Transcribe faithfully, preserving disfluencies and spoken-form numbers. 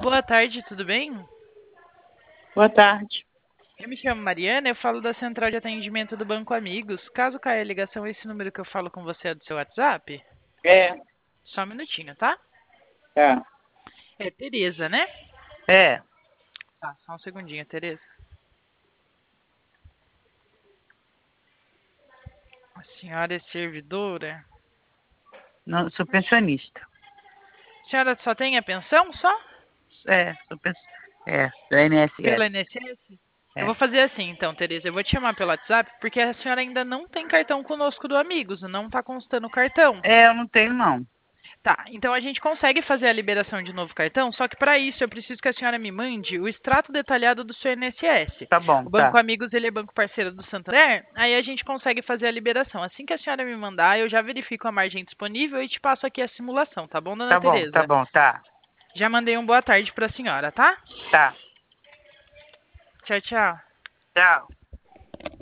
Boa tarde, tudo bem? Boa tarde. Eu me chamo Mariana, eu falo da central de atendimento do Banco Amigos. Caso caia a ligação, esse número que eu falo com você é do seu WhatsApp? É, Só um minutinho, tá? é, É Tereza, né? é. Tá, só um segundinho, Tereza. A senhora é servidora? Não, sou pensionista. A senhora só tem a pensão, só? É, sou pens... é, do Pelo I N S S. I N S S? Eu É. vou fazer assim, então, Tereza. Eu vou te chamar pelo WhatsApp, porque a senhora ainda não tem cartão conosco do Amigos, não tá constando o cartão. É, eu não tenho, não. Tá, então a gente consegue fazer a liberação de novo cartão, só que para isso eu preciso que a senhora me mande o extrato detalhado do seu I N S S. Tá bom, O Banco tá. Amigos, ele é banco parceiro do Santander, aí a gente consegue fazer a liberação. Assim que a senhora me mandar, eu já verifico a margem disponível e te passo aqui a simulação, tá bom, dona Tá bom, tá Tereza? bom, tá. Já mandei um boa tarde para a senhora, tá? Tá. Tchau, tchau. Tchau.